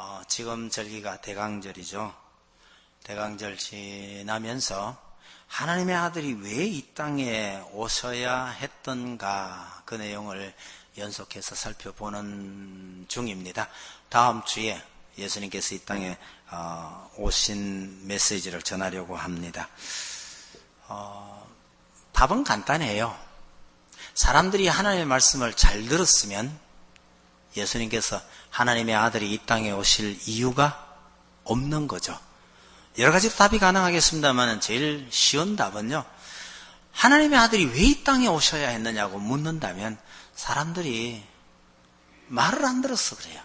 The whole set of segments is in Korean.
지금 절기가 대강절이죠. 대강절 지나면서 하나님의 아들이 왜 이 땅에 오셔야 했던가 그 내용을 연속해서 살펴보는 중입니다. 다음 주에 예수님께서 이 땅에 오신 메시지를 전하려고 합니다. 답은 간단해요. 사람들이 하나님의 말씀을 잘 들었으면 예수님께서 하나님의 아들이 이 땅에 오실 이유가 없는 거죠. 여러 가지 답이 가능하겠습니다만 제일 쉬운 답은요, 하나님의 아들이 왜 이 땅에 오셔야 했느냐고 묻는다면 사람들이 말을 안 들어서 그래요.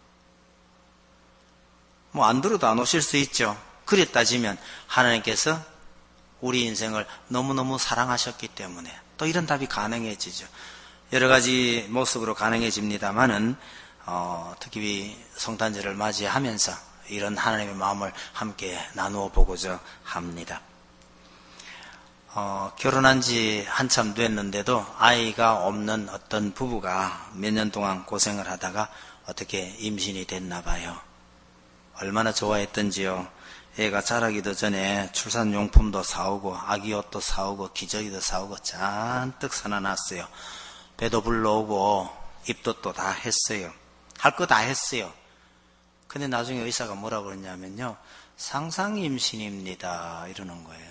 안 들어도 안 오실 수 있죠. 그래 따지면 하나님께서 우리 인생을 너무너무 사랑하셨기 때문에 또 이런 답이 가능해지죠. 여러 가지 모습으로 가능해집니다만은 특히 성탄절을 맞이하면서 이런 하나님의 마음을 함께 나누어 보고자 합니다. 결혼한 지 한참 됐는데도 아이가 없는 어떤 부부가 몇 년 동안 고생을 하다가 어떻게 임신이 됐나 봐요. 얼마나 좋아했던지요. 애가 자라기도 전에 출산용품도 사오고 아기 옷도 사오고 기저귀도 사오고 잔뜩 사놔놨어요. 배도 불러오고 입도 또 다 했어요. 할 거 다 했어요. 근데 나중에 의사가 뭐라고 그러냐면요, 상상임신입니다 이러는 거예요.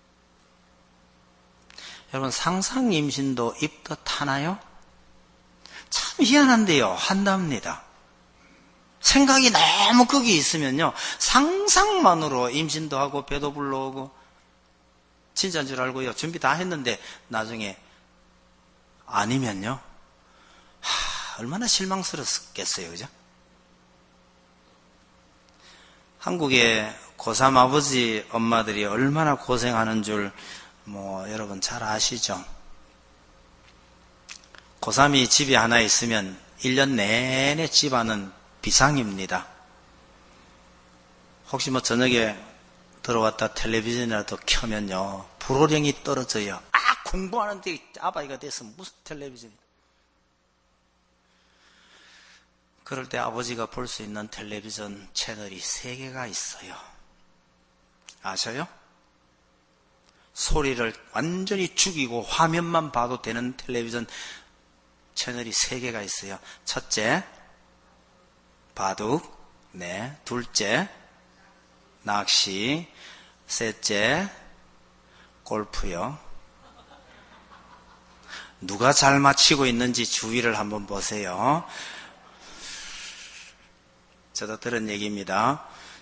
여러분, 상상임신도 입도 타나요? 참 희한한데요, 한답니다. 생각이 너무 거기 있으면요, 상상만으로 임신도 하고 배도 불러오고 진짜인 줄 알고요, 준비 다 했는데 나중에 아니면요, 얼마나 실망스럽겠어요, 그죠? 한국의 고3 아버지 엄마들이 얼마나 고생하는 줄 여러분 잘 아시죠? 고3이 집에 하나 있으면 1년 내내 집안은 비상입니다. 혹시 저녁에 들어왔다 텔레비전이라도 켜면요, 불호령이 떨어져요. 공부하는데 아바이가 돼서 무슨 텔레비전이. 그럴 때 아버지가 볼 수 있는 텔레비전 채널이 3개가 있어요. 아셔요? 소리를 완전히 죽이고 화면만 봐도 되는 텔레비전 채널이 3개가 있어요. 첫째, 바둑. 둘째, 낚시. 셋째, 골프요. 누가 잘 맞히고 있는지 주위를 한번 보세요. 저도 들은 얘기입니다.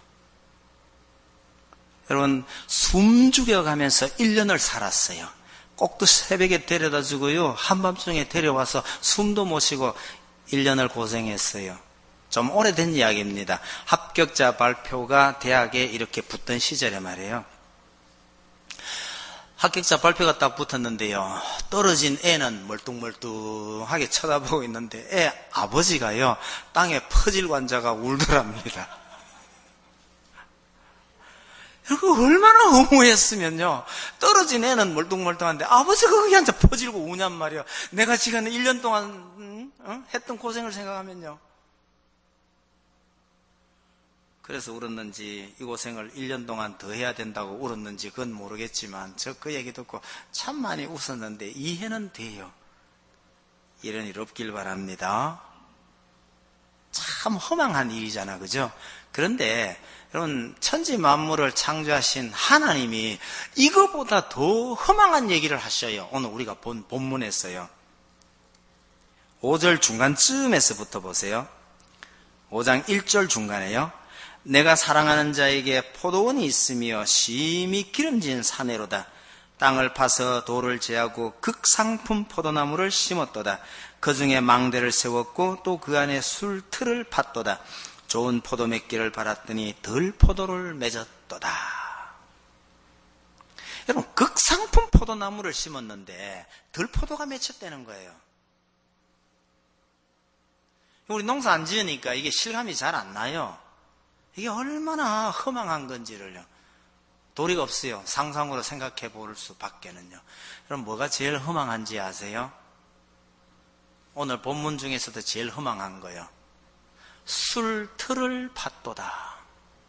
여러분, 숨 죽여가면서 1년을 살았어요. 꼭두 새벽에 데려다 주고요, 한밤중에 데려와서 숨도 못 쉬고 1년을 고생했어요. 좀 오래된 이야기입니다. 합격자 발표가 대학에 이렇게 붙던 시절에 말이에요. 합격자 발표가 딱 붙었는데요, 떨어진 애는 멀뚱멀뚱하게 쳐다보고 있는데 애 아버지가요, 땅에 퍼질고 앉아가 울더랍니다. 여러분, 얼마나 허무했으면요, 떨어진 애는 멀뚱멀뚱한데 아버지가 거기 앉아 퍼질고 우냔 말이에요. 내가 지금 1년 동안 했던 고생을 생각하면요. 그래서 울었는지 이 고생을 1년 동안 더 해야 된다고 울었는지 그건 모르겠지만 저 그 얘기 듣고 참 많이 웃었는데 이해는 돼요. 이런 일 없길 바랍니다. 참 허망한 일이잖아, 그죠? 그런데 여러분, 천지 만물을 창조하신 하나님이 이거보다 더 허망한 얘기를 하셔요. 오늘 우리가 본 본문에서요. 5절 중간쯤에서부터 보세요. 5장 1절 중간에요. 내가 사랑하는 자에게 포도원이 있으며 심히 기름진 사내로다. 땅을 파서 돌을 제하고 극상품 포도나무를 심었도다. 그 중에 망대를 세웠고 또 그 안에 술틀을 팠도다. 좋은 포도 맺기를 바랐더니 덜 포도를 맺었도다. 여러분, 극상품 포도나무를 심었는데 덜 포도가 맺혔다는 거예요. 우리 농사 안 지으니까 이게 실감이 잘 안 나요. 이게 얼마나 허망한 건지를요, 도리가 없어요. 상상으로 생각해 볼 수밖에는요. 그럼 뭐가 제일 허망한지 아세요? 오늘 본문 중에서도 제일 허망한 거예요. 술틀을 팠도다.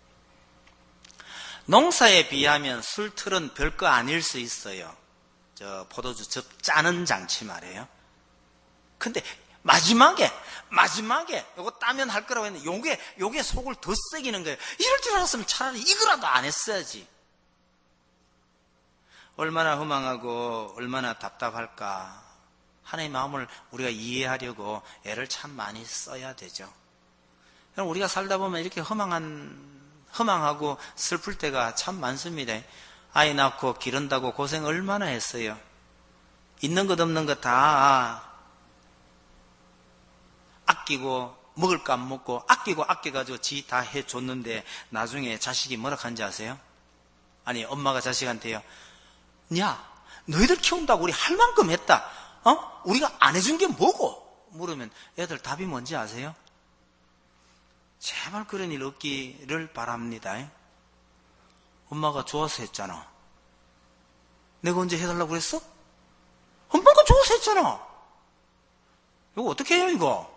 농사에 비하면 술틀은 별거 아닐 수 있어요. 포도주 짜는 장치 말이에요. 근데 마지막에 요거 따면 할 거라고 했는데 요게 속을 더 썩이는 거예요. 이럴 줄 알았으면 차라리 이거라도 안 했어야지. 얼마나 허망하고 얼마나 답답할까. 하나님의 마음을 우리가 이해하려고 애를 참 많이 써야 되죠. 우리가 살다 보면 이렇게 허망하고 슬플 때가 참 많습니다. 아이 낳고 기른다고 고생 얼마나 했어요. 있는 것 없는 것 다 아끼고 먹을 거 안 먹고 아껴가지고 지 다 해줬는데 나중에 자식이 뭐라 하는지 아세요? 아니 엄마가 자식한테요. 야 너희들 키운다고 우리 할 만큼 했다. 우리가 안 해준 게 뭐고? 물으면 애들 답이 뭔지 아세요? 제발 그런 일 없기를 바랍니다. 엄마가 좋아서 했잖아. 내가 언제 해달라고 그랬어? 엄마가 좋아서 했잖아. 이거 어떻게 해요 이거?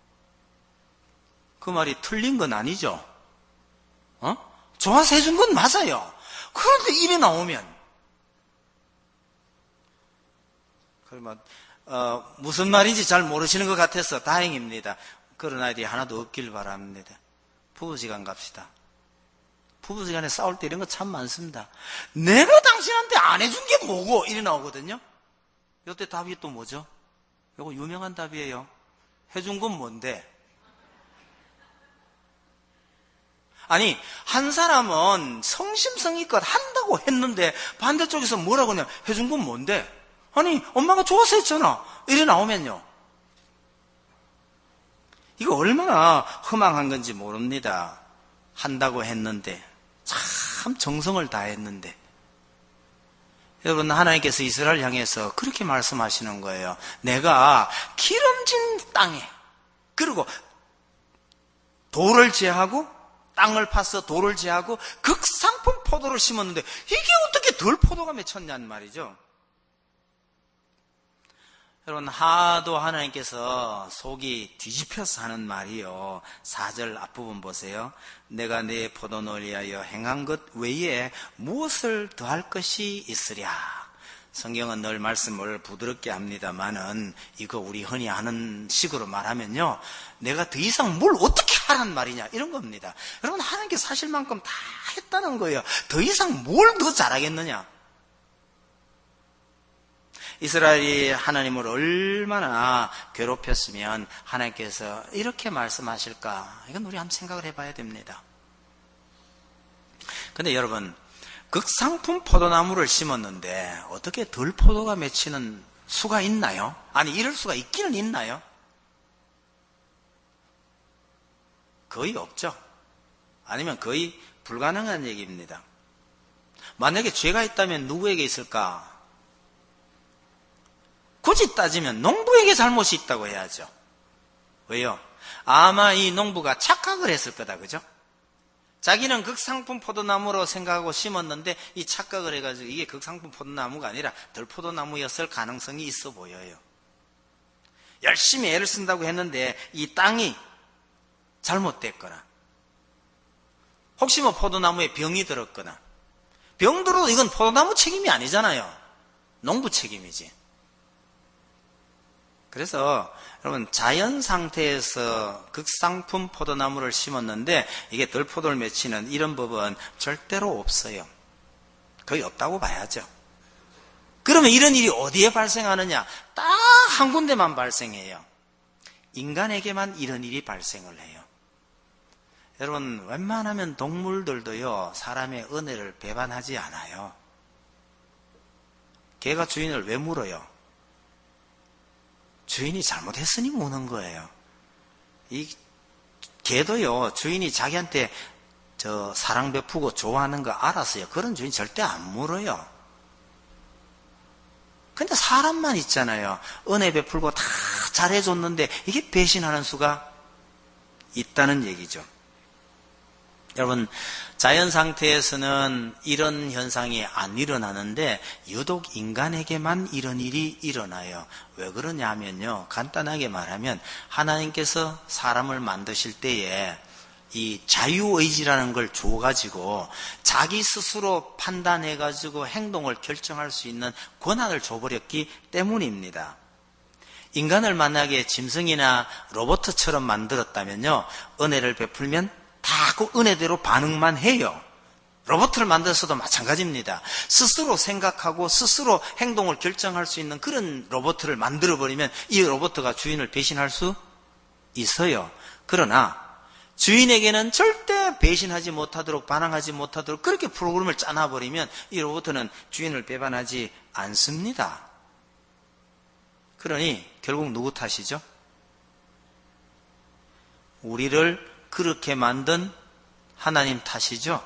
그 말이 틀린 건 아니죠. 좋아서 해준 건 맞아요. 그런데 일이 나오면 그러면 무슨 말인지 잘 모르시는 것 같아서 다행입니다. 그런 아이들이 하나도 없길 바랍니다. 부부지간 갑시다. 부부지간에 싸울 때 이런 거 참 많습니다. 내가 당신한테 안 해준 게 뭐고? 이래 나오거든요. 이때 답이 또 뭐죠? 이거 유명한 답이에요. 해준 건 뭔데? 아니 한 사람은 성심성의껏 한다고 했는데 반대쪽에서 뭐라고 하냐? 해준 건 뭔데? 아니 엄마가 좋아서 했잖아. 이래 나오면요. 이거 얼마나 허망한 건지 모릅니다. 한다고 했는데 참 정성을 다했는데. 여러분 하나님께서 이스라엘 향해서 그렇게 말씀하시는 거예요. 내가 기름진 땅에 그리고 돌을 제하고 땅을 파서 돌을 제하고 극상품 포도를 심었는데 이게 어떻게 덜 포도가 맺혔냐는 말이죠. 여러분 하도 하나님께서 속이 뒤집혀서 하는 말이요. 4절 앞부분 보세요. 내가 내 포도원을 위하여 행한 것 외에 무엇을 더할 것이 있으랴. 성경은 늘 말씀을 부드럽게 합니다만은 이거 우리 흔히 하는 식으로 말하면요. 내가 더 이상 뭘 어떻게 하란 말이냐 이런 겁니다. 여러분 하나님께서 하실 만큼 다 했다는 거예요. 더 이상 뭘 더 잘하겠느냐. 이스라엘이 하나님을 얼마나 괴롭혔으면 하나님께서 이렇게 말씀하실까? 이건 우리 한번 생각을 해봐야 됩니다. 근데 여러분 극상품 포도나무를 심었는데 어떻게 덜 포도가 맺히는 수가 있나요? 아니 이럴 수가 있기는 있나요? 거의 없죠. 아니면 거의 불가능한 얘기입니다. 만약에 죄가 있다면 누구에게 있을까? 굳이 따지면 농부에게 잘못이 있다고 해야죠. 왜요? 아마 이 농부가 착각을 했을 거다, 그죠? 자기는 극상품 포도나무로 생각하고 심었는데 이 착각을 해가지고 이게 극상품 포도나무가 아니라 덜포도나무였을 가능성이 있어 보여요. 열심히 애를 쓴다고 했는데 이 땅이 잘못됐거나 혹시 뭐 포도나무에 병이 들었거나 병 들어도 이건 포도나무 책임이 아니잖아요. 농부 책임이지. 그래서 여러분 자연 상태에서 극상품 포도나무를 심었는데 이게 덜 포도를 맺히는 이런 법은 절대로 없어요. 거의 없다고 봐야죠. 그러면 이런 일이 어디에 발생하느냐? 딱 한 군데만 발생해요. 인간에게만 이런 일이 발생을 해요. 여러분 웬만하면 동물들도요 사람의 은혜를 배반하지 않아요. 개가 주인을 왜 물어요? 주인이 잘못했으니 무는 거예요. 이 개도요 주인이 자기한테 사랑 베푸고 좋아하는 거 알았어요. 그런 주인 절대 안 물어요. 근데 사람만 있잖아요. 은혜 베풀고 다 잘해줬는데 이게 배신하는 수가 있다는 얘기죠. 여러분, 자연 상태에서는 이런 현상이 안 일어나는데 유독 인간에게만 이런 일이 일어나요. 왜 그러냐 하면요, 간단하게 말하면 하나님께서 사람을 만드실 때에 이 자유의지라는 걸 줘가지고 자기 스스로 판단해가지고 행동을 결정할 수 있는 권한을 줘버렸기 때문입니다. 인간을 만약에 짐승이나 로봇처럼 만들었다면요, 은혜를 베풀면 다 그 은혜대로 반응만 해요. 로봇을 만들어서도 마찬가지입니다. 스스로 생각하고 스스로 행동을 결정할 수 있는 그런 로봇을 만들어버리면 이 로봇가 주인을 배신할 수 있어요. 그러나 주인에게는 절대 배신하지 못하도록, 반항하지 못하도록 그렇게 프로그램을 짜놔버리면 이 로봇은 주인을 배반하지 않습니다. 그러니 결국 누구 탓이죠? 우리를 그렇게 만든 하나님 탓이죠.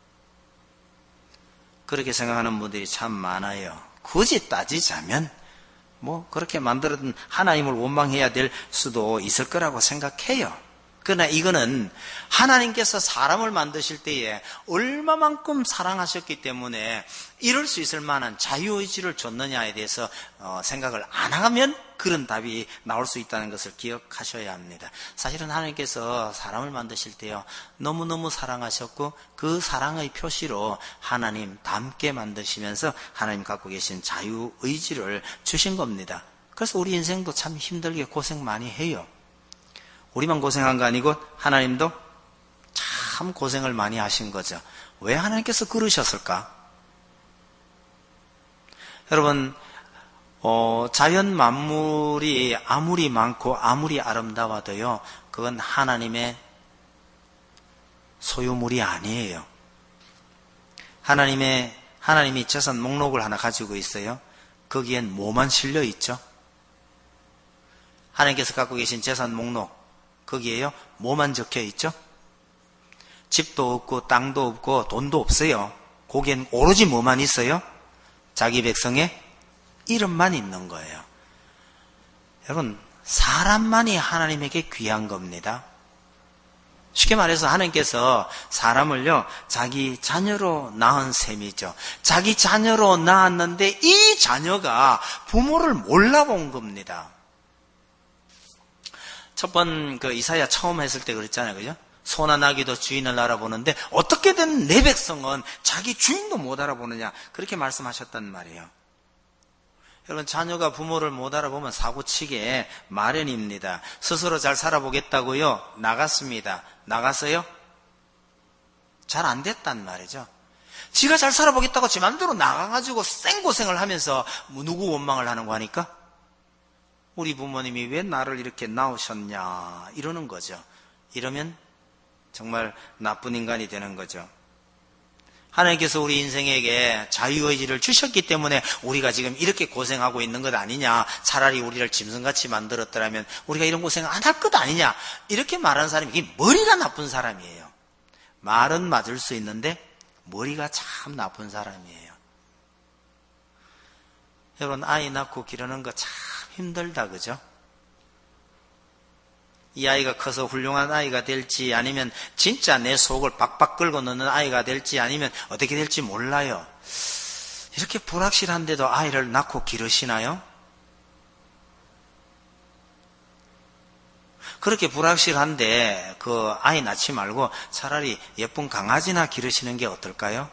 그렇게 생각하는 분들이 참 많아요. 굳이 따지자면 뭐 그렇게 만들었던 하나님을 원망해야 될 수도 있을 거라고 생각해요. 그러나 이거는 하나님께서 사람을 만드실 때에 얼마만큼 사랑하셨기 때문에 이럴 수 있을 만한 자유의지를 줬느냐에 대해서 생각을 안 하면 그런 답이 나올 수 있다는 것을 기억하셔야 합니다. 사실은 하나님께서 사람을 만드실 때요, 너무너무 사랑하셨고 그 사랑의 표시로 하나님 닮게 만드시면서 하나님 갖고 계신 자유의지를 주신 겁니다. 그래서 우리 인생도 참 힘들게 고생 많이 해요. 우리만 고생한 거 아니고 하나님도 참 고생을 많이 하신 거죠. 왜 하나님께서 그러셨을까? 여러분, 자연 만물이 아무리 많고 아무리 아름다워도요, 그건 하나님의 소유물이 아니에요. 하나님이 재산 목록을 하나 가지고 있어요. 거기엔 뭐만 실려 있죠? 하나님께서 갖고 계신 재산 목록, 거기에요, 뭐만 적혀 있죠? 집도 없고 땅도 없고 돈도 없어요. 거기엔 오로지 뭐만 있어요? 자기 백성의 이름만 있는 거예요. 여러분, 사람만이 하나님에게 귀한 겁니다. 쉽게 말해서 하나님께서 사람을요, 자기 자녀로 낳은 셈이죠. 자기 자녀로 낳았는데 이 자녀가 부모를 몰라본 겁니다. 첫 번 이사야 처음 했을 때 그랬잖아요. 그죠? 소나 나귀도 주인을 알아보는데 어떻게든 내 백성은 자기 주인도 못 알아보느냐, 그렇게 말씀하셨단 말이에요. 여러분, 자녀가 부모를 못 알아보면 사고치게 마련입니다. 스스로 잘 살아보겠다고요, 나갔습니다. 나갔어요? 잘 안 됐단 말이죠. 지가 잘 살아보겠다고 지 맘대로 나가가지고 생고생을 하면서 누구 원망을 하는 거 하니까? 우리 부모님이 왜 나를 이렇게 낳으셨냐, 이러는 거죠. 이러면 정말 나쁜 인간이 되는 거죠. 하나님께서 우리 인생에게 자유의지를 주셨기 때문에 우리가 지금 이렇게 고생하고 있는 것 아니냐, 차라리 우리를 짐승같이 만들었더라면 우리가 이런 고생 안 할 것 아니냐, 이렇게 말하는 사람이 이게 머리가 나쁜 사람이에요. 말은 맞을 수 있는데 머리가 참 나쁜 사람이에요. 여러분, 아이 낳고 기르는 거 참 힘들다, 그죠? 이 아이가 커서 훌륭한 아이가 될지, 아니면 진짜 내 속을 박박 긁어 넣는 아이가 될지, 아니면 어떻게 될지 몰라요. 이렇게 불확실한데도 아이를 낳고 기르시나요? 그렇게 불확실한데 그 아이 낳지 말고 차라리 예쁜 강아지나 기르시는 게 어떨까요?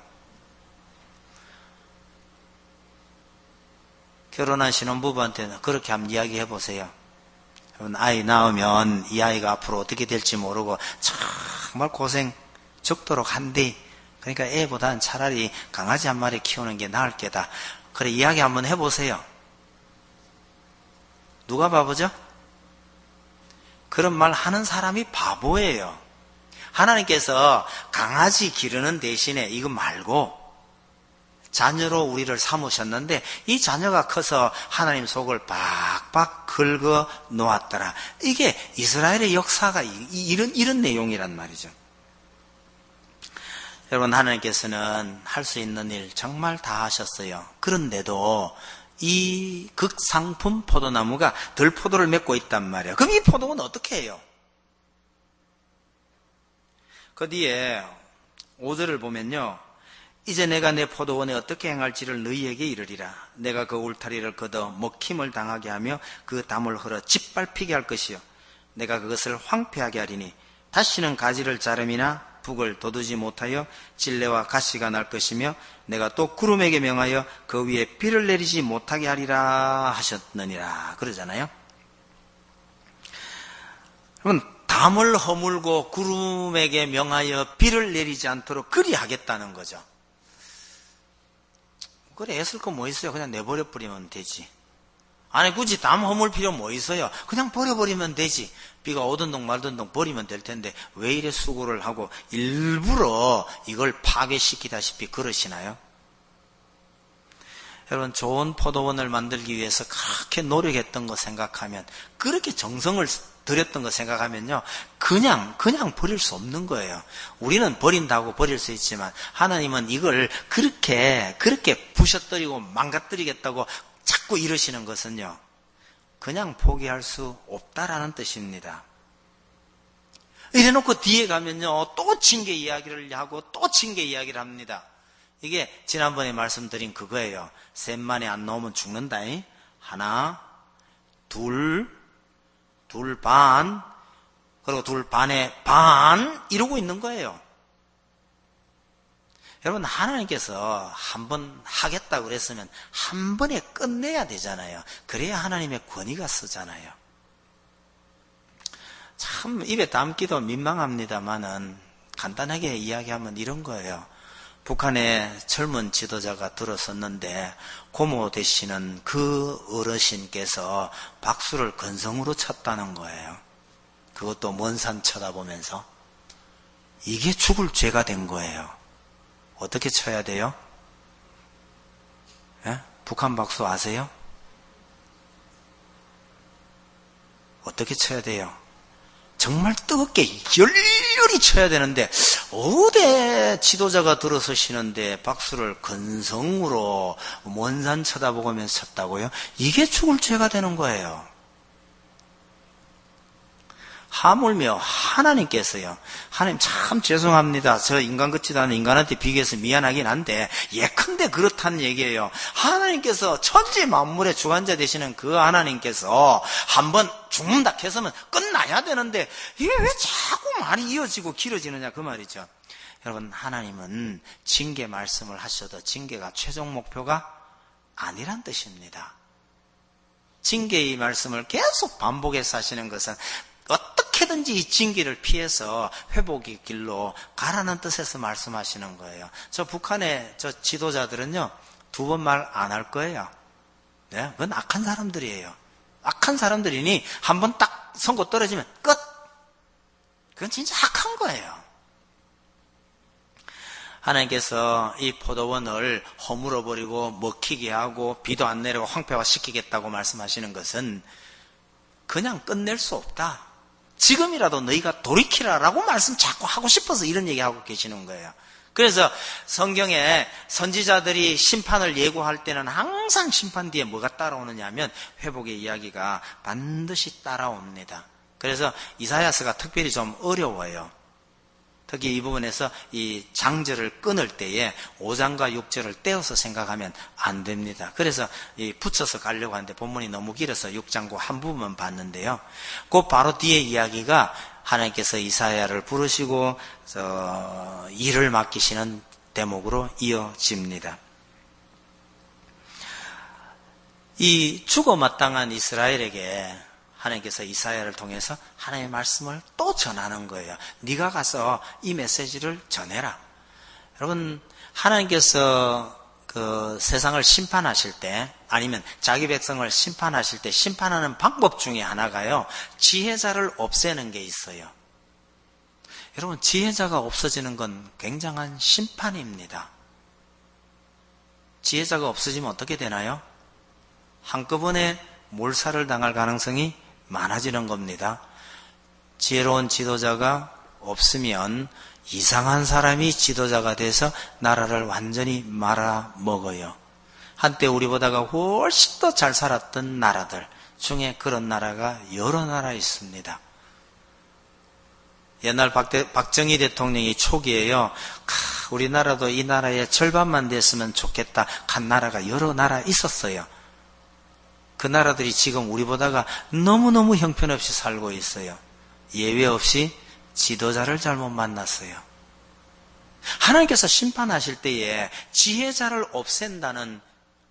결혼한 신혼부부한테는 그렇게 한번 이야기해 보세요. 아이 낳으면 이 아이가 앞으로 어떻게 될지 모르고 정말 고생 죽도록 한디, 그러니까 애보다는 차라리 강아지 한 마리 키우는 게 나을 게다. 그래, 이야기 한번 해보세요. 누가 바보죠? 그런 말 하는 사람이 바보예요. 하나님께서 강아지 기르는 대신에 이거 말고 자녀로 우리를 삼으셨는데 이 자녀가 커서 하나님 속을 박박 긁어 놓았더라. 이게 이스라엘의 역사가 이런 내용이란 말이죠. 여러분, 하나님께서는 할 수 있는 일 정말 다 하셨어요. 그런데도 이 극상품 포도나무가 들포도를 맺고 있단 말이에요. 그럼 이 포도는 어떻게 해요? 그 뒤에 5절을 보면요. 이제 내가 내 포도원에 어떻게 행할지를 너희에게 이르리라. 내가 그 울타리를 걷어 먹힘을 당하게 하며 그 담을 흘러 짓밟히게 할 것이요. 내가 그것을 황폐하게 하리니 다시는 가지를 자름이나 북을 돋우지 못하여 질레와 가시가 날 것이며 내가 또 구름에게 명하여 그 위에 비를 내리지 못하게 하리라 하셨느니라. 그러잖아요. 그러면 담을 허물고 구름에게 명하여 비를 내리지 않도록 그리하겠다는 거죠. 그래, 애쓸 거 뭐 있어요? 그냥 내버려 버리면 되지. 아니, 굳이 담 허물 필요 뭐 있어요? 그냥 버려버리면 되지. 비가 오든 동 말든 동 버리면 될 텐데 왜 이래 수고를 하고 일부러 이걸 파괴시키다시피 그러시나요? 여러분, 좋은 포도원을 만들기 위해서 그렇게 노력했던 거 생각하면, 그렇게 정성을 들였던 거 생각하면요, 그냥 버릴 수 없는 거예요. 우리는 버린다고 버릴 수 있지만 하나님은 이걸 그렇게 부셔뜨리고 망가뜨리겠다고 자꾸 이러시는 것은요, 그냥 포기할 수 없다라는 뜻입니다. 이래놓고 뒤에 가면요, 또 징계 이야기를 하고 또 징계 이야기를 합니다. 이게 지난번에 말씀드린 그거예요. 셋만에 안 넣으면 죽는다. 하나, 둘 반, 그리고 둘 반에 반 이러고 있는 거예요. 여러분, 하나님께서 한번 하겠다고 그랬으면 한 번에 끝내야 되잖아요. 그래야 하나님의 권위가 서잖아요. 참 입에 담기도 민망합니다만은 간단하게 이야기하면 이런 거예요. 북한에 젊은 지도자가 들어섰는데 고모 되시는 그 어르신께서 박수를 건성으로 쳤다는 거예요. 그것도 먼 산 쳐다보면서. 이게 죽을 죄가 된 거예요. 어떻게 쳐야 돼요? 예? 북한 박수 아세요? 어떻게 쳐야 돼요? 정말 뜨겁게 열렬히 쳐야 되는데 어디 지도자가 들어서시는데 박수를 건성으로 먼 산 쳐다보면서 쳤다고요? 이게 죽을 죄가 되는 거예요. 하물며 하나님께서요, 하나님 참 죄송합니다. 저 인간 같지도 않은 인간한테 비교해서 미안하긴 한데 예컨대 그렇다는 얘기예요. 하나님께서 천지 만물의 주관자 되시는 그 하나님께서 한번 죽는다 해서면 끝나야 되는데 이게 왜 자꾸 말이 이어지고 길어지느냐 그 말이죠. 여러분, 하나님은 징계 말씀을 하셔도 징계가 최종 목표가 아니란 뜻입니다. 징계의 말씀을 계속 반복해서 하시는 것은 어떻게든지 이 징계를 피해서 회복의 길로 가라는 뜻에서 말씀하시는 거예요. 저 북한의 저 지도자들은요, 두 번 말 안 할 거예요. 네? 그건 악한 사람들이에요. 악한 사람들이니 한 번 딱 선고 떨어지면 끝! 그건 진짜 악한 거예요. 하나님께서 이 포도원을 허물어버리고 먹히게 하고 비도 안 내리고 황폐화시키겠다고 말씀하시는 것은 그냥 끝낼 수 없다. 지금이라도 너희가 돌이키라라고 말씀 자꾸 하고 싶어서 이런 얘기하고 계시는 거예요. 그래서 성경에 선지자들이 심판을 예고할 때는 항상 심판 뒤에 뭐가 따라오느냐 하면 회복의 이야기가 반드시 따라옵니다. 그래서 이사야서가 특별히 좀 어려워요. 특히 이 부분에서 이 장절을 끊을 때에 5장과 6절을 떼어서 생각하면 안 됩니다. 그래서 붙여서 가려고 하는데 본문이 너무 길어서 6장과 한 부분만 봤는데요. 그 바로 뒤에 이야기가 하나님께서 이사야를 부르시고 일을 맡기시는 대목으로 이어집니다. 이 죽어 마땅한 이스라엘에게 하나님께서 이사야를 통해서 하나님의 말씀을 또 전하는 거예요. 네가 가서 이 메시지를 전해라. 여러분, 하나님께서 그 세상을 심판하실 때, 아니면 자기 백성을 심판하실 때 심판하는 방법 중에 하나가요, 지혜자를 없애는 게 있어요. 여러분, 지혜자가 없어지는 건 굉장한 심판입니다. 지혜자가 없어지면 어떻게 되나요? 한꺼번에 몰살을 당할 가능성이 많아지는 겁니다. 지혜로운 지도자가 없으면 이상한 사람이 지도자가 돼서 나라를 완전히 말아먹어요. 한때 우리보다가 훨씬 더 잘 살았던 나라들 중에 그런 나라가 여러 나라 있습니다. 옛날 박정희 대통령이 초기에요. 우리나라도 이 나라의 절반만 됐으면 좋겠다 간 나라가 여러 나라 있었어요. 그 나라들이 지금 우리보다가 너무너무 형편없이 살고 있어요. 예외 없이 지도자를 잘못 만났어요. 하나님께서 심판하실 때에 지혜자를 없애는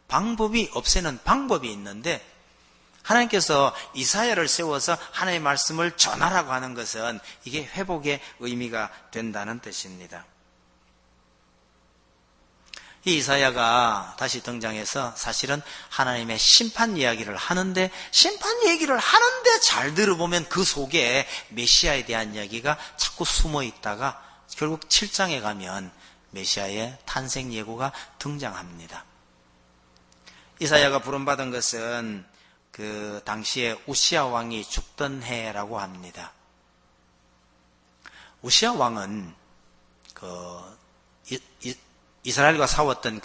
방법이 있는데, 하나님께서 이사야를 세워서 하나님의 말씀을 전하라고 하는 것은 이게 회복의 의미가 된다는 뜻입니다. 이 이사야가 다시 등장해서 사실은 하나님의 심판 이야기를 하는데, 심판 얘기를 하는데 잘 들어보면 그 속에 메시아에 대한 이야기가 자꾸 숨어 있다가 결국 7장에 가면 메시아의 탄생 예고가 등장합니다. 이사야가 부름받은 것은 그 당시에 우시야 왕이 죽던 해라고 합니다. 우시야 왕은 이스라엘과 싸웠던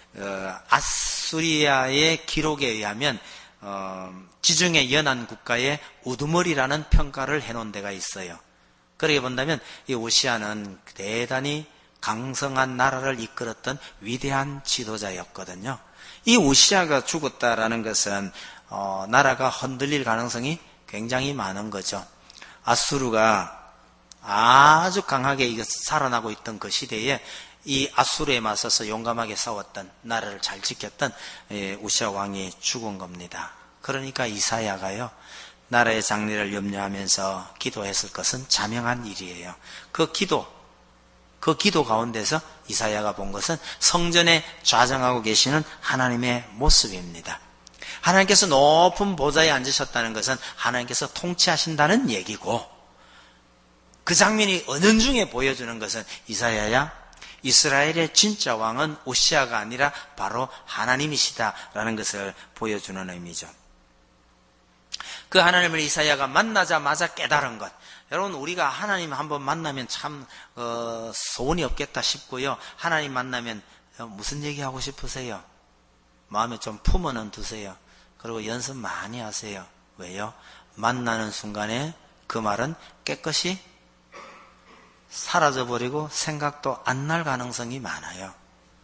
아수리아의 기록에 의하면 지중해 연안 국가의 우두머리라는 평가를 해놓은 데가 있어요. 그렇게 본다면 이 우시야는 대단히 강성한 나라를 이끌었던 위대한 지도자였거든요. 이 우시야가 죽었다라는 것은 나라가 흔들릴 가능성이 굉장히 많은 거죠. 아수르가 아주 강하게 살아나고 있던 그 시대에 이 아수르에 맞서서 용감하게 싸웠던, 나라를 잘 지켰던 우시야 왕이 죽은 겁니다. 그러니까 이사야가요, 나라의 장래를 염려하면서 기도했을 것은 자명한 일이에요. 그 기도 가운데서 이사야가 본 것은 성전에 좌정하고 계시는 하나님의 모습입니다. 하나님께서 높은 보좌에 앉으셨다는 것은 하나님께서 통치하신다는 얘기고, 그 장면이 은연중에 보여주는 것은 이사야야, 이스라엘의 진짜 왕은 우시야가 아니라 바로 하나님이시다라는 것을 보여주는 의미죠. 그 하나님을 이사야가 만나자마자 깨달은 것. 여러분, 우리가 하나님 한번 만나면 참 소원이 없겠다 싶고요. 하나님 만나면 무슨 얘기하고 싶으세요? 마음에 좀 품어는 두세요. 그리고 연습 많이 하세요. 왜요? 만나는 순간에 그 말은 깨끗이 사라져버리고 생각도 안 날 가능성이 많아요.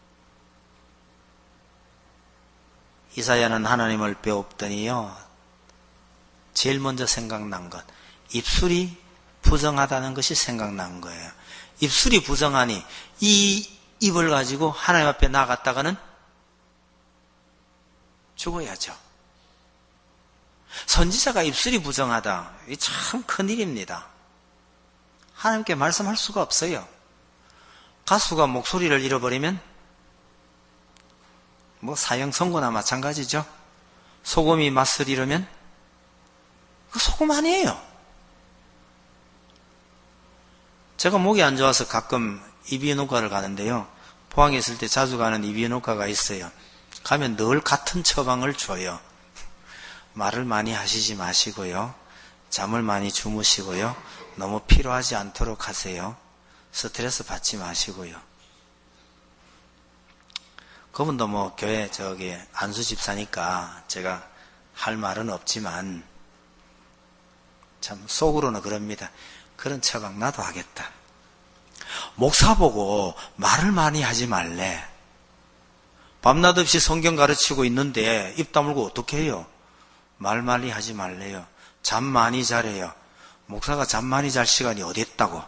이사야는 하나님을 배웠더니요, 제일 먼저 생각난 것, 입술이 부정하다는 것이 생각난 거예요. 입술이 부정하니 이 입을 가지고 하나님 앞에 나갔다가는 죽어야죠. 선지자가 입술이 부정하다, 이 참 큰일입니다. 하나님께 말씀할 수가 없어요. 가수가 목소리를 잃어버리면 사형 선고나 마찬가지죠. 소금이 맛을 잃으면 그 소금 아니에요. 제가 목이 안 좋아서 가끔 이비인후과를 가는데요, 포항에 있을 때 자주 가는 이비인후과가 있어요. 가면 늘 같은 처방을 줘요. 말을 많이 하시지 마시고요, 잠을 많이 주무시고요, 너무 피로하지 않도록 하세요. 스트레스 받지 마시고요. 그분도 교회 안수 집사니까 제가 할 말은 없지만 참 속으로는 그럽니다. 그런 처방 나도 하겠다. 목사 보고 말을 많이 하지 말래. 밤낮 없이 성경 가르치고 있는데 입 다물고 어떻게 해요? 말 많이 하지 말래요. 잠 많이 자래요. 목사가 잠 많이 잘 시간이 어디 있다고.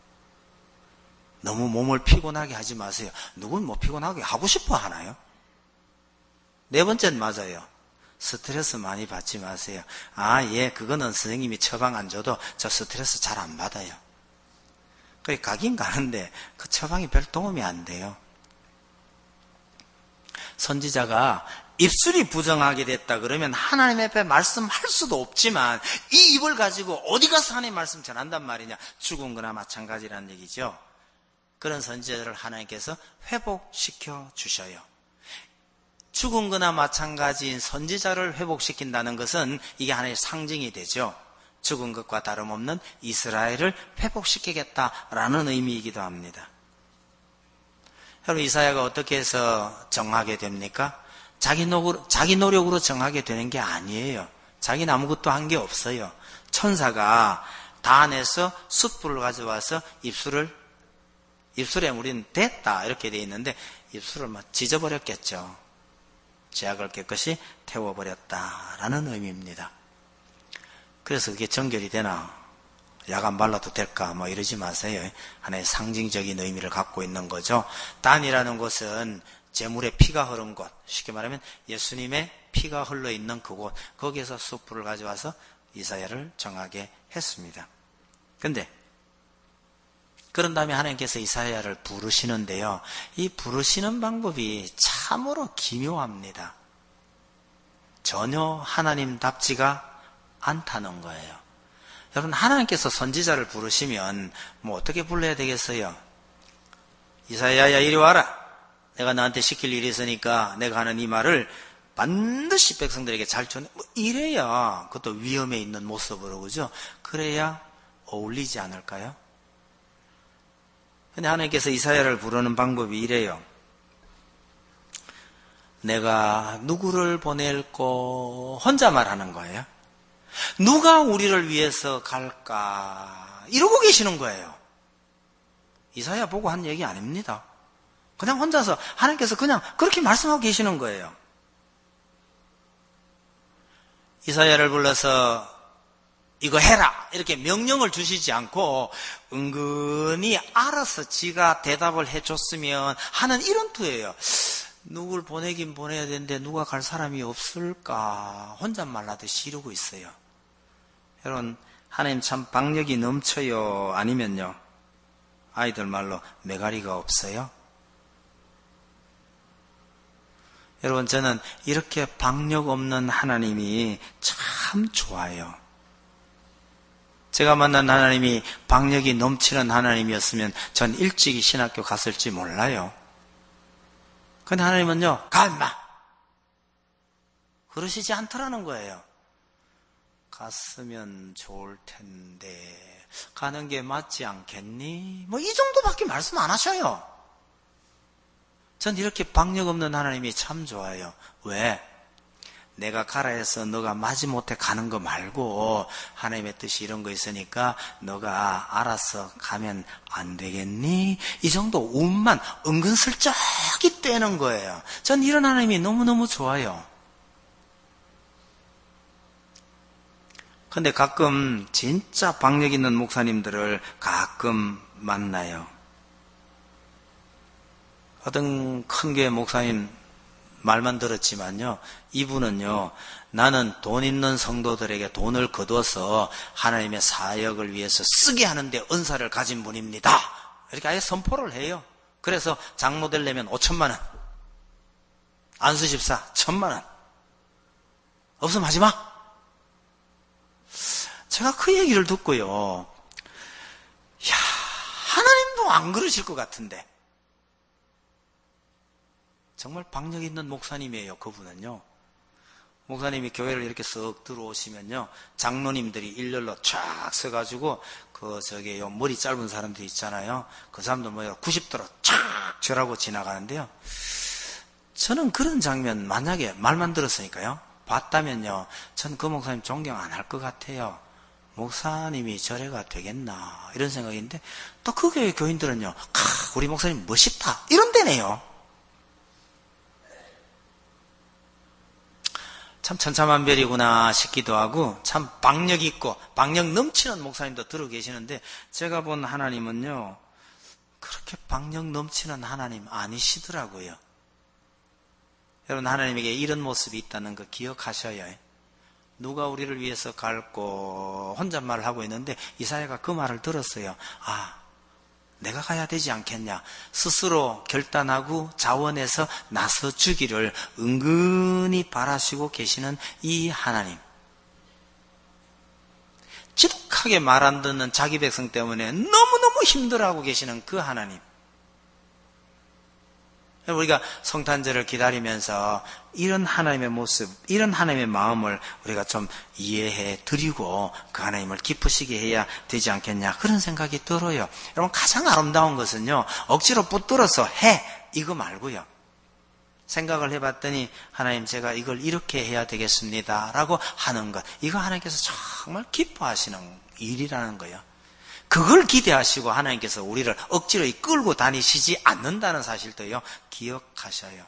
너무 몸을 피곤하게 하지 마세요. 누군 피곤하게 하고 싶어 하나요? 네 번째는 맞아요. 스트레스 많이 받지 마세요. 그거는 선생님이 처방 안 줘도 저 스트레스 잘 안 받아요. 가긴 가는데 그 처방이 별 도움이 안 돼요. 선지자가 입술이 부정하게 됐다 그러면 하나님 앞에 말씀할 수도 없지만 이 입을 가지고 어디 가서 하나님 말씀 전한단 말이냐. 죽은 거나 마찬가지라는 얘기죠. 그런 선지자들을 하나님께서 회복시켜 주셔요. 죽은 거나 마찬가지인 선지자를 회복시킨다는 것은 이게 하나의 상징이 되죠. 죽은 것과 다름없는 이스라엘을 회복시키겠다라는 의미이기도 합니다. 여러분, 이사야가 어떻게 해서 정하게 됩니까? 자기 노력으로 정하게 되는 게 아니에요. 자기는 아무것도 한 게 없어요. 천사가 단에서 숯불을 가져와서 입술에 우리는 됐다 이렇게 돼 있는데 입술을 막 찢어버렸겠죠. 제약을 깨끗이 태워버렸다라는 의미입니다. 그래서 그게 정결이 되나? 약 안 발라도 될까? 뭐 이러지 마세요. 하나의 상징적인 의미를 갖고 있는 거죠. 단이라는 곳은 제물의 피가 흐른 곳, 쉽게 말하면 예수님의 피가 흘러 있는 그곳, 거기에서 숯불을 가져와서 이사야를 정하게 했습니다. 근데 그런 다음에 하나님께서 이사야를 부르시는데요. 이 부르시는 방법이 참으로 기묘합니다. 전혀 하나님답지가 않다는 거예요. 여러분, 하나님께서 선지자를 부르시면 뭐 어떻게 불러야 되겠어요? 이사야야 이리 와라. 내가 너한테 시킬 일이 있으니까 내가 하는 이 말을 반드시 백성들에게 잘 전해. 뭐 이래야 그것도 위험에 있는 모습으로, 그죠? 그래야 어울리지 않을까요? 근데 하나님께서 이사야를 부르는 방법이 이래요. 내가 누구를 보낼고 혼자 말하는 거예요. 누가 우리를 위해서 갈까? 이러고 계시는 거예요. 이사야 보고 한 얘기 아닙니다. 그냥 혼자서 하나님께서 그냥 그렇게 말씀하고 계시는 거예요. 이사야를 불러서 이거 해라 이렇게 명령을 주시지 않고 은근히 알아서 지가 대답을 해줬으면 하는 이런 투예요. 누굴 보내긴 보내야 되는데 누가 갈 사람이 없을까 혼잣말 하듯이 이러고 있어요. 여러분, 하나님 참 박력이 넘쳐요? 아니면요 아이들 말로 매가리가 없어요? 여러분, 저는 이렇게 박력 없는 하나님이 참 좋아요. 제가 만난 하나님이 박력이 넘치는 하나님이었으면 전 일찍이 신학교 갔을지 몰라요. 근데 하나님은요, 가 임마! 그러시지 않더라는 거예요. 갔으면 좋을 텐데 가는 게 맞지 않겠니? 뭐 이 정도밖에 말씀 안 하셔요. 전 이렇게 박력 없는 하나님이 참 좋아요. 왜? 내가 가라 해서 너가 마지못해 가는 거 말고 하나님의 뜻이 이런 거 있으니까 너가 알아서 가면 안 되겠니? 이 정도 운만 은근슬쩍이 떼는 거예요. 전 이런 하나님이 너무너무 좋아요. 근데 가끔 진짜 박력 있는 목사님들을 가끔 만나요. 어떤 큰 교회 목사님 말만 들었지만요, 이분은요, 나는 돈 있는 성도들에게 돈을 거둬서 하나님의 사역을 위해서 쓰게 하는데 은사를 가진 분입니다. 이렇게 아예 선포를 해요. 그래서 장로 되려면 5천만 원, 안수집사 1,000만 원, 없으면 하지 마. 제가 그 얘기를 듣고요, 야, 하나님도 안 그러실 것 같은데. 정말 박력 있는 목사님이에요, 그분은요. 목사님이 교회를 이렇게 쓱 들어오시면요, 장로님들이 일렬로 쫙 서가지고, 머리 짧은 사람들 있잖아요. 그 사람들 90도로 쫙 절하고 지나가는데요. 저는 그런 장면, 만약에 말만 들었으니까요, 봤다면요, 전 그 목사님 존경 안 할 것 같아요. 목사님이 절해가 되겠나, 이런 생각인데, 또 그 교회 교인들은요, 우리 목사님 멋있다, 이런 데네요. 참 천차만별이구나 싶기도 하고, 참 박력 있고 박력 넘치는 목사님도 들어 계시는데, 제가 본 하나님은요, 그렇게 박력 넘치는 하나님 아니시더라고요. 여러분, 하나님에게 이런 모습이 있다는 거 기억하셔야 해요. 누가 우리를 위해서 갈고 혼잣말을 하고 있는데 이사야가 그 말을 들었어요. 아, 내가 가야 되지 않겠냐. 스스로 결단하고 자원해서 나서 주기를 은근히 바라시고 계시는 이 하나님. 지독하게 말 안 듣는 자기 백성 때문에 너무너무 힘들어하고 계시는 그 하나님. 우리가 성탄절을 기다리면서 이런 하나님의 모습, 이런 하나님의 마음을 우리가 좀 이해해 드리고 그 하나님을 기쁘시게 해야 되지 않겠냐, 그런 생각이 들어요. 여러분, 가장 아름다운 것은요, 억지로 붙들어서 해, 이거 말고요, 생각을 해봤더니 하나님 제가 이걸 이렇게 해야 되겠습니다 라고 하는 것, 이거 하나님께서 정말 기뻐하시는 일이라는 거예요. 그걸 기대하시고 하나님께서 우리를 억지로 끌고 다니시지 않는다는 사실도요 기억하셔요.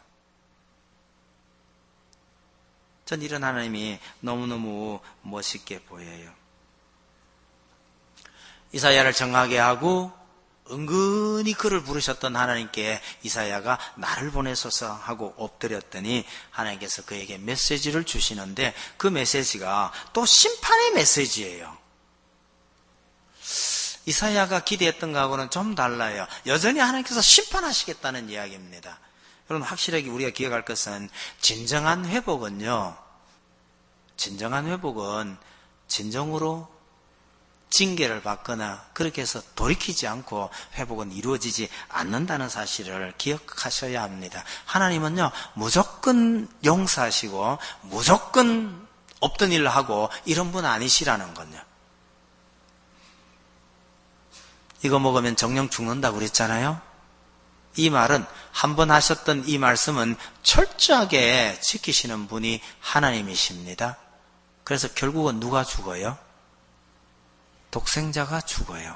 전 이런 하나님이 너무너무 멋있게 보여요. 이사야를 정하게 하고 은근히 그를 부르셨던 하나님께 이사야가 나를 보내소서 하고 엎드렸더니 하나님께서 그에게 메시지를 주시는데 그 메시지가 또 심판의 메시지예요. 이사야가 기대했던 것하고는 좀 달라요. 여전히 하나님께서 심판하시겠다는 이야기입니다. 여러분 확실하게 우리가 기억할 것은 진정한 회복은 진정으로 징계를 받거나 그렇게 해서 돌이키지 않고 회복은 이루어지지 않는다는 사실을 기억하셔야 합니다. 하나님은요 무조건 용서하시고 무조건 없던 일을 하고 이런 분 아니시라는 건요. 이거 먹으면 정령 죽는다고 그랬잖아요. 이 말은 한번 하셨던 이 말씀은 철저하게 지키시는 분이 하나님이십니다. 그래서 결국은 누가 죽어요? 독생자가 죽어요.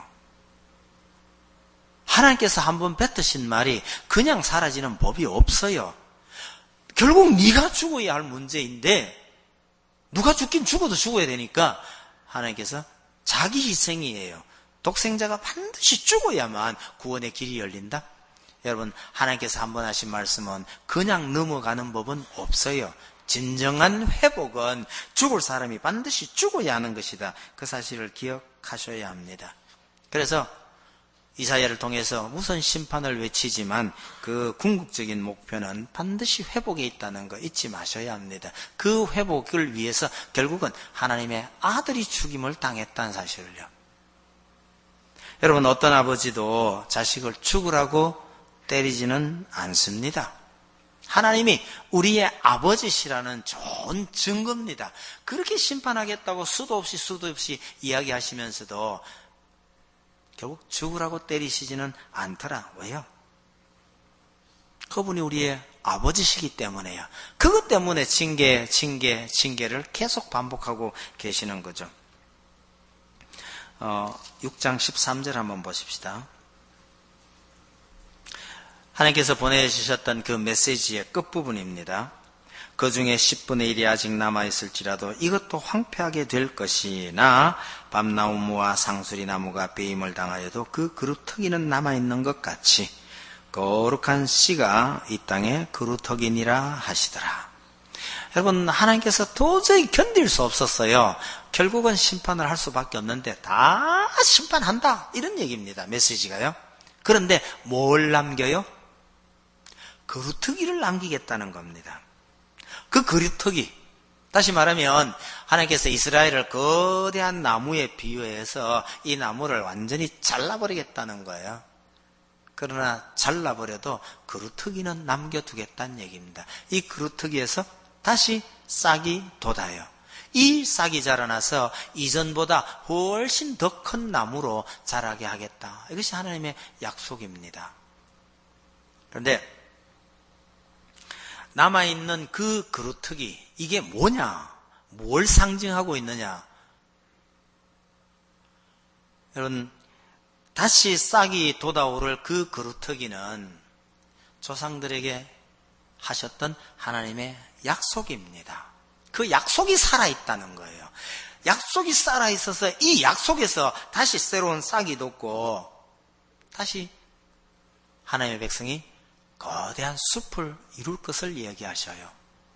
하나님께서 한번 뱉으신 말이 그냥 사라지는 법이 없어요. 결국 네가 죽어야 할 문제인데 누가 죽긴 죽어도 죽어야 되니까 하나님께서 자기 희생이에요. 독생자가 반드시 죽어야만 구원의 길이 열린다. 여러분 하나님께서 한번 하신 말씀은 그냥 넘어가는 법은 없어요. 진정한 회복은 죽을 사람이 반드시 죽어야 하는 것이다. 그 사실을 기억하셔야 합니다. 그래서 이사야를 통해서 우선 심판을 외치지만 그 궁극적인 목표는 반드시 회복에 있다는 거 잊지 마셔야 합니다. 그 회복을 위해서 결국은 하나님의 아들이 죽임을 당했다는 사실을요. 여러분 어떤 아버지도 자식을 죽으라고 때리지는 않습니다. 하나님이 우리의 아버지시라는 좋은 증거입니다. 그렇게 심판하겠다고 수도 없이 이야기하시면서도 결국 죽으라고 때리시지는 않더라. 왜요? 그분이 우리의 아버지시기 때문에요. 그것 때문에 징계를 계속 반복하고 계시는 거죠. 6장 13절 한번 보십시다. 하나님께서 보내주셨던 그 메시지의 끝부분입니다. 그 중에 10분의 1이 아직 남아있을지라도 이것도 황폐하게 될 것이나 밤나무와 상수리나무가 배임을 당하여도 그 그루터기는 남아있는 것 같이 거룩한 씨가 이 땅에 그루터기니라 하시더라. 여러분 하나님께서 도저히 견딜 수 없었어요. 결국은 심판을 할 수밖에 없는데 다 심판한다 이런 얘기입니다. 메시지가요. 그런데 뭘 남겨요? 그루터기를 남기겠다는 겁니다. 그 그루터기, 다시 말하면 하나님께서 이스라엘을 거대한 나무에 비유해서 이 나무를 완전히 잘라버리겠다는 거예요. 그러나 잘라버려도 그루터기는 남겨두겠다는 얘기입니다. 이 그루터기에서 다시 싹이 돋아요. 이 싹이 자라나서 이전보다 훨씬 더 큰 나무로 자라게 하겠다. 이것이 하나님의 약속입니다. 그런데 남아있는 그 그루터기, 이게 뭐냐? 뭘 상징하고 있느냐? 여러분, 다시 싹이 돋아오를 그 그루터기는 조상들에게 하셨던 하나님의 약속입니다. 그 약속이 살아있다는 거예요. 약속이 살아있어서 이 약속에서 다시 새로운 싹이 돋고 다시 하나님의 백성이 거대한 숲을 이룰 것을 이야기하셔요.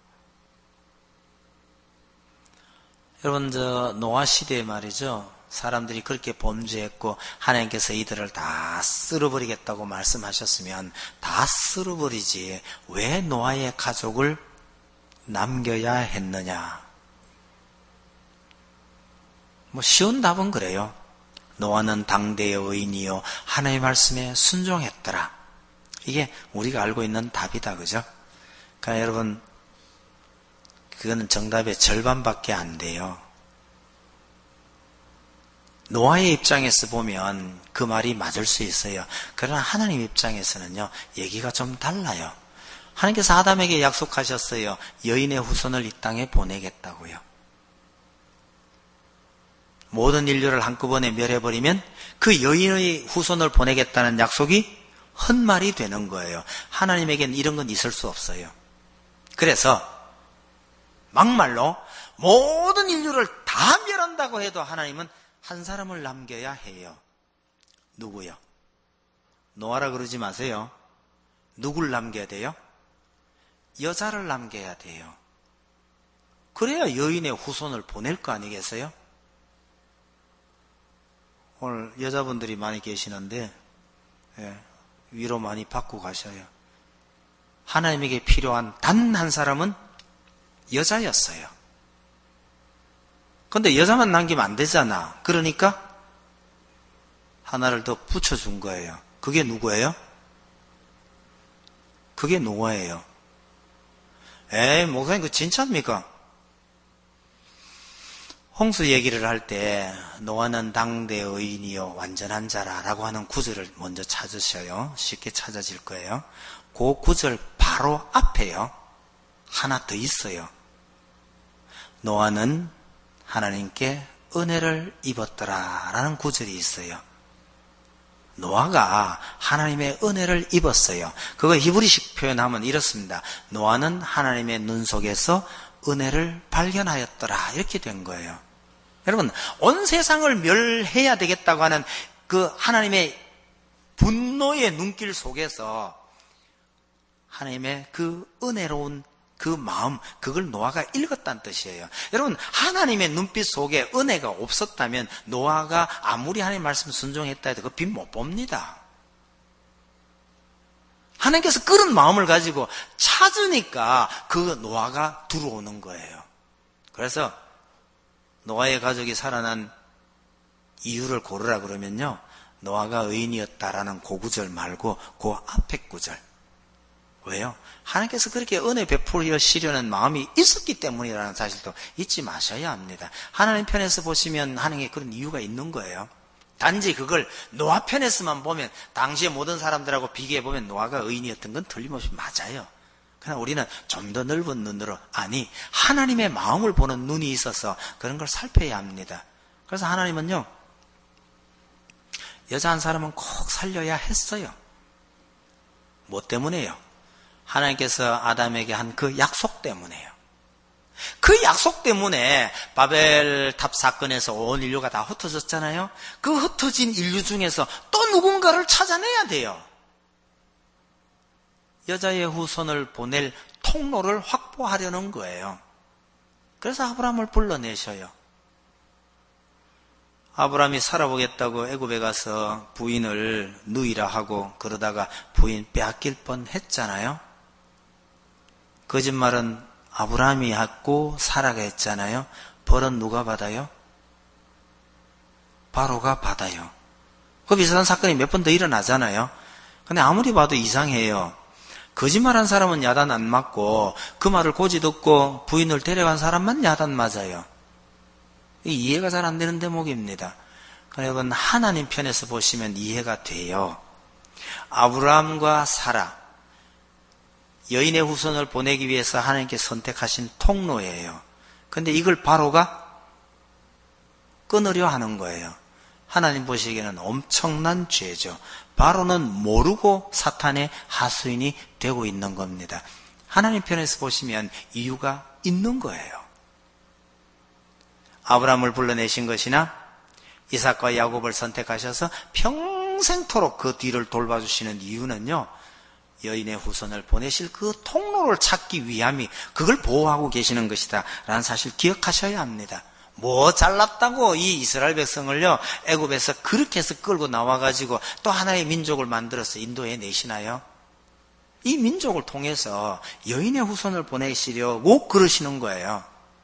여러분 노아 시대에 말이죠. 사람들이 그렇게 범죄했고 하나님께서 이들을 다 쓸어버리겠다고 말씀하셨으면 다 쓸어버리지 왜 노아의 가족을 남겨야 했느냐? 쉬운 답은 그래요. 노아는 당대의 의인이요 하나님의 말씀에 순종했더라. 이게 우리가 알고 있는 답이다, 그죠? 그러니까 여러분, 그거는 정답의 절반밖에 안 돼요. 노아의 입장에서 보면 그 말이 맞을 수 있어요. 그러나 하나님 입장에서는요, 얘기가 좀 달라요. 하나님께서 아담에게 약속하셨어요. 여인의 후손을 이 땅에 보내겠다고요. 모든 인류를 한꺼번에 멸해버리면 그 여인의 후손을 보내겠다는 약속이 헛말이 되는 거예요. 하나님에게는 이런 건 있을 수 없어요. 그래서 막말로 모든 인류를 다 멸한다고 해도 하나님은 한 사람을 남겨야 해요. 누구요? 노아라 그러지 마세요. 누굴 남겨야 돼요? 여자를 남겨야 돼요. 그래야 여인의 후손을 보낼 거 아니겠어요? 오늘 여자분들이 많이 계시는데 위로 많이 받고 가셔요. 하나님에게 필요한 단 한 사람은 여자였어요. 근데 여자만 남기면 안 되잖아. 그러니까 하나를 더 붙여준 거예요. 그게 누구예요? 그게 노아예요. 에이, 목사님, 그 진짜입니까? 홍수 얘기를 할 때 노아는 당대 의인이요 완전한 자라라고 하는 구절을 먼저 찾으셔요. 쉽게 찾아질 거예요. 그 구절 바로 앞에요. 하나 더 있어요. 노아는 하나님께 은혜를 입었더라라는 구절이 있어요. 노아가 하나님의 은혜를 입었어요. 그거 히브리식 표현하면 이렇습니다. 노아는 하나님의 눈 속에서 은혜를 발견하였더라. 이렇게 된 거예요. 여러분, 온 세상을 멸해야 되겠다고 하는 그 하나님의 분노의 눈길 속에서 하나님의 그 은혜로운 그 마음, 그걸 노아가 읽었다는 뜻이에요. 여러분, 하나님의 눈빛 속에 은혜가 없었다면 노아가 아무리 하나님의 말씀 순종했다 해도 그 빛 못 봅니다. 하나님께서 그런 마음을 가지고 찾으니까 그 노아가 들어오는 거예요. 그래서 노아의 가족이 살아난 이유를 고르라 그러면요, 노아가 의인이었다라는 그 구절 말고 그 앞에 구절. 왜요? 하나님께서 그렇게 은혜 베풀으시려는 마음이 있었기 때문이라는 사실도 잊지 마셔야 합니다. 하나님 편에서 보시면 하나님의 그런 이유가 있는 거예요. 단지 그걸 노아 편에서만 보면, 당시의 모든 사람들하고 비교해보면 노아가 의인이었던 건 틀림없이 맞아요. 그러나 우리는 좀 더 넓은 눈으로, 아니, 하나님의 마음을 보는 눈이 있어서 그런 걸 살펴야 합니다. 그래서 하나님은요, 여자 한 사람은 꼭 살려야 했어요. 뭐 때문에요? 하나님께서 아담에게 한 그 약속 때문에요. 그 약속 때문에 바벨탑 사건에서 온 인류가 다 흩어졌잖아요. 그 흩어진 인류 중에서 또 누군가를 찾아내야 돼요. 여자의 후손을 보낼 통로를 확보하려는 거예요. 그래서 아브라함을 불러내셔요. 아브라함이 살아보겠다고 애굽에 가서 부인을 누이라 하고 그러다가 부인 빼앗길 뻔했잖아요. 거짓말은 아브라함이 했고 사라가 했잖아요. 벌은 누가 받아요? 바로가 받아요. 그 비슷한 사건이 몇 번 더 일어나잖아요. 근데 아무리 봐도 이상해요. 거짓말한 사람은 야단 안 맞고 그 말을 고지 듣고 부인을 데려간 사람만 야단 맞아요. 이해가 잘 안 되는 대목입니다. 여러분, 하나님 편에서 보시면 이해가 돼요. 아브라함과 사라, 여인의 후손을 보내기 위해서 하나님께 선택하신 통로예요. 근데 이걸 바로가 끊으려 하는 거예요. 하나님 보시기에는 엄청난 죄죠. 바로는 모르고 사탄의 하수인이 되고 있는 겁니다. 하나님 편에서 보시면 이유가 있는 거예요. 아브라함을 불러내신 것이나 이삭과 야곱을 선택하셔서 평생토록 그 뒤를 돌봐주시는 이유는요, 여인의 후손을 보내실 그 통로를 찾기 위함이, 그걸 보호하고 계시는 것이다 라는 사실 기억하셔야 합니다. 뭐 잘났다고 이 이스라엘 백성을요 애굽에서 그렇게 해서 끌고 나와가지고 또 하나의 민족을 만들어서 인도해 내시나요? 이 민족을 통해서 여인의 후손을 보내시려고 그러시는 거예요.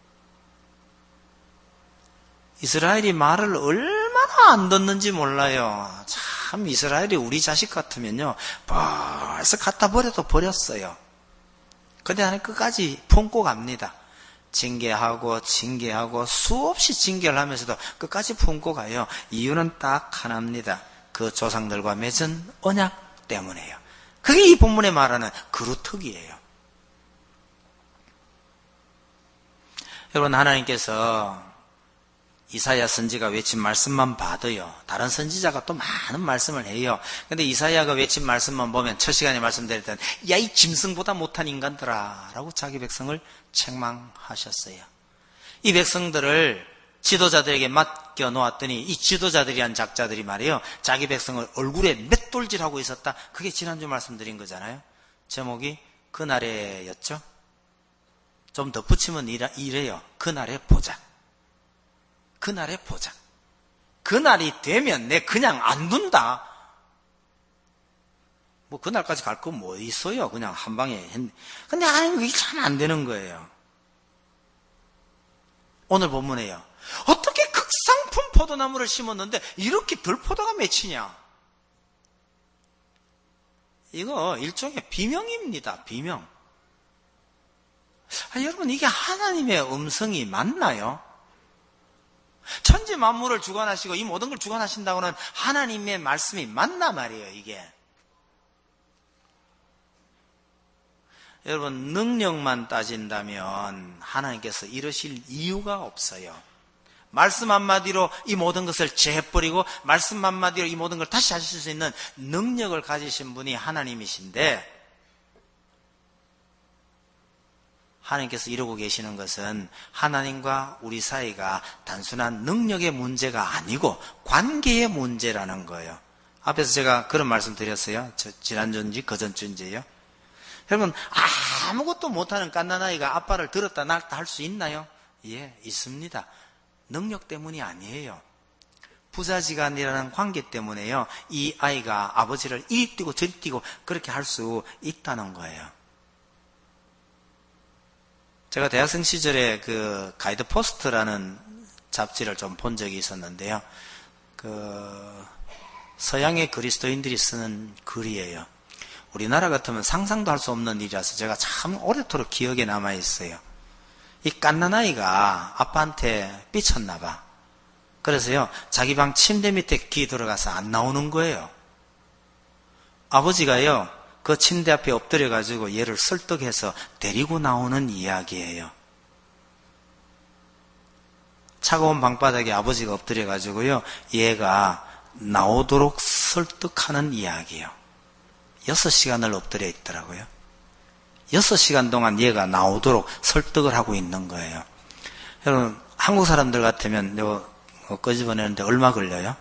이스라엘이 말을 얼마나 안 듣는지 몰라요. 참, 이스라엘이 우리 자식 같으면요 벌써 갖다 버려도 버렸어요. 근데 하나님 끝까지 품고 갑니다. 징계하고 수없이 징계를 하면서도 끝까지 품고 가요. 이유는 딱 하나입니다. 그 조상들과 맺은 언약 때문에요. 그게 이 본문에 말하는 그루터기예요. 여러분, 하나님께서 이사야 선지가 외친 말씀만 봐도요, 다른 선지자가 또 많은 말씀을 해요. 근데 이사야가 외친 말씀만 보면 첫 시간에 말씀드렸던 야, 이 짐승보다 못한 인간들아 라고 자기 백성을 책망하셨어요. 이 백성들을 지도자들에게 맡겨 놓았더니 이 지도자들이란 작자들이 말이에요, 자기 백성을 얼굴에 맷돌질하고 있었다. 그게 지난주 말씀드린 거잖아요. 제목이 그날에였죠. 좀 덧붙이면 이래요. 그날에 보자. 그날에 보자. 그날이 되면 내 그냥 안 둔다. 뭐 그날까지 갈 거 뭐 있어요. 그냥 한 방에 했네. 근데 그게 참 안 되는 거예요. 오늘 본문에요. 어떻게 극상품 포도나무를 심었는데 이렇게 들포도가 맺히냐? 이거 일종의 비명입니다. 비명. 여러분, 이게 하나님의 음성이 맞나요? 천지 만물을 주관하시고 이 모든 걸 주관하신다고는 하나님의 말씀이 맞나 말이에요, 이게. 여러분, 능력만 따진다면 하나님께서 이러실 이유가 없어요. 말씀 한마디로 이 모든 것을 재버리고 말씀 한마디로 이 모든 걸 다시 하실 수 있는 능력을 가지신 분이 하나님이신데, 하나님께서 이러고 계시는 것은 하나님과 우리 사이가 단순한 능력의 문제가 아니고 관계의 문제라는 거예요. 앞에서 제가 그런 말씀 드렸어요. 지난주인지 그전주인지요. 여러분, 아무것도 못하는 갓난아이가 아빠를 들었다 놨다 할 수 있나요? 예, 있습니다. 능력 때문이 아니에요. 부자지간이라는 관계 때문에요, 이 아이가 아버지를 이리 뛰고 저리 뛰고 그렇게 할 수 있다는 거예요. 제가 대학생 시절에 그 가이드 포스트라는 잡지를 좀 본 적이 있었는데요. 서양의 그리스도인들이 쓰는 글이에요. 우리나라 같으면 상상도 할 수 없는 일이라서 제가 참 오래도록 기억에 남아있어요. 이 갓난아이가 아빠한테 삐쳤나 봐. 그래서요, 자기 방 침대 밑에 기 들어가서 안 나오는 거예요. 아버지가요, 그 침대 앞에 엎드려가지고 얘를 설득해서 데리고 나오는 이야기예요. 차가운 방바닥에 아버지가 엎드려가지고요, 얘가 나오도록 설득하는 이야기예요. 6시간을 엎드려 있더라고요. 6시간 동안 얘가 나오도록 설득을 하고 있는 거예요. 여러분, 한국 사람들 같으면 이거 끄집어내는데 얼마 걸려요?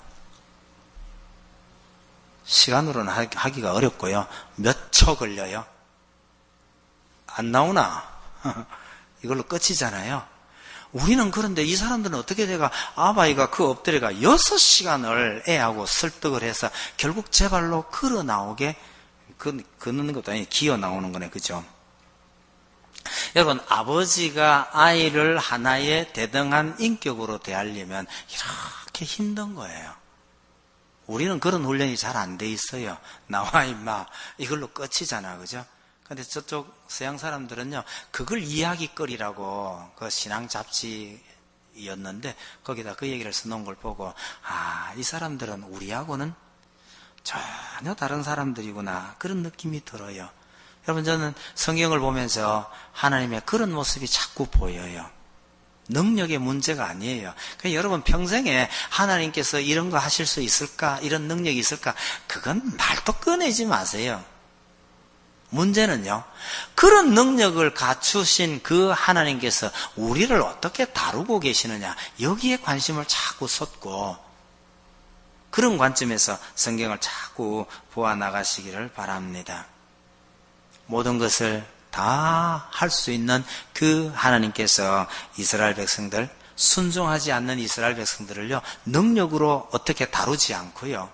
시간으로는 하기가 어렵고요. 몇 초 걸려요? 안 나오나? 이걸로 끝이잖아요. 우리는 그런데 이 사람들은 어떻게 돼가, 아바이가 그 엎드려가 6시간을 애하고 설득을 해서 결국 제 발로 걸어 나오게, 걷는 것도 아니고 기어 나오는 거네, 그죠? 여러분, 아버지가 아이를 하나의 대등한 인격으로 대하려면 이렇게 힘든 거예요. 우리는 그런 훈련이 잘 안 돼 있어요. 나와 임마, 이걸로 끝이잖아, 그죠? 근데 저쪽 서양 사람들은요, 그걸 이야기거리라고 그 신앙 잡지였는데 거기다 그 얘기를 써놓은 걸 보고, 이 사람들은 우리하고는 전혀 다른 사람들이구나, 그런 느낌이 들어요. 여러분, 저는 성경을 보면서 하나님의 그런 모습이 자꾸 보여요. 능력의 문제가 아니에요. 그러니까 여러분, 평생에 하나님께서 이런 거 하실 수 있을까? 이런 능력이 있을까? 그건 말도 꺼내지 마세요. 문제는요, 그런 능력을 갖추신 그 하나님께서 우리를 어떻게 다루고 계시느냐, 여기에 관심을 자꾸 쏟고, 그런 관점에서 성경을 자꾸 보아나가시기를 바랍니다. 모든 것을 다 할 수 있는 그 하나님께서 이스라엘 백성들, 순종하지 않는 이스라엘 백성들을요, 능력으로 어떻게 다루지 않고요,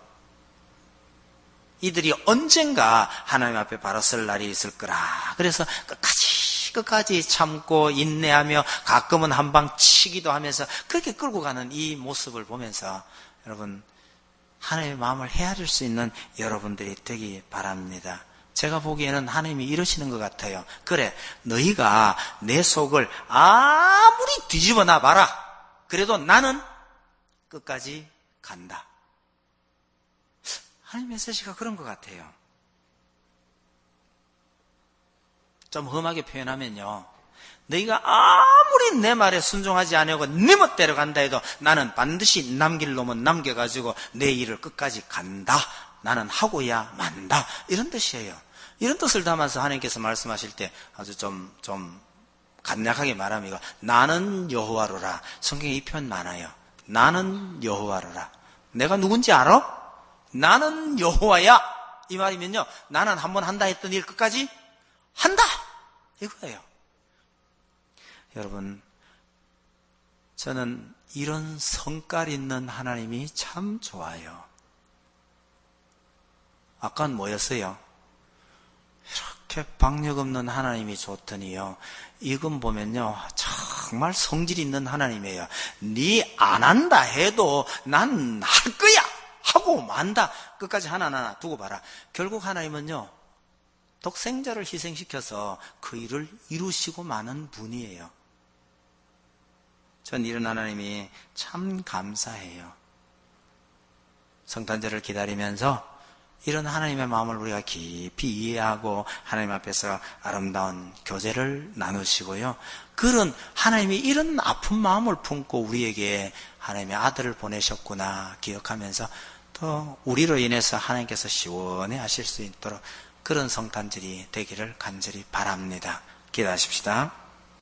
이들이 언젠가 하나님 앞에 바로 설 날이 있을 거라. 그래서 끝까지 참고 인내하며 가끔은 한 방 치기도 하면서 그렇게 끌고 가는 이 모습을 보면서 여러분, 하나님의 마음을 헤아릴 수 있는 여러분들이 되기 바랍니다. 제가 보기에는 하나님이 이러시는 것 같아요. 그래, 너희가 내 속을 아무리 뒤집어 놔봐라. 그래도 나는 끝까지 간다. 하나님 메시지가 그런 것 같아요. 좀 험하게 표현하면요, 너희가 아무리 내 말에 순종하지 않으고 네 멋대로 간다 해도 나는 반드시 남길 놈은 남겨가지고 내 일을 끝까지 간다. 나는 하고야 만다. 이런 뜻이에요. 이런 뜻을 담아서 하나님께서 말씀하실 때 아주 좀 간략하게 말하면 이거, 나는 여호와로라. 성경에 이 표현 많아요. 나는 여호와로라. 내가 누군지 알아? 나는 여호와야. 이 말이면요, 나는 한번 한다 했던 일 끝까지 한다. 이거예요. 여러분, 저는 이런 성깔 있는 하나님이 참 좋아요. 아까는 뭐였어요? 이렇게 박력 없는 하나님이 좋더니요, 이건 보면요, 정말 성질 있는 하나님이에요. 네 안 한다 해도 난 할 거야 하고 만다. 끝까지 하나하나 두고 봐라. 결국 하나님은요, 독생자를 희생시켜서 그 일을 이루시고 마는 분이에요. 전 이런 하나님이 참 감사해요. 성탄절을 기다리면서 이런 하나님의 마음을 우리가 깊이 이해하고 하나님 앞에서 아름다운 교제를 나누시고요, 그런 하나님이 이런 아픈 마음을 품고 우리에게 하나님의 아들을 보내셨구나 기억하면서 또 우리로 인해서 하나님께서 시원해 하실 수 있도록 그런 성탄절이 되기를 간절히 바랍니다. 기도하십시다.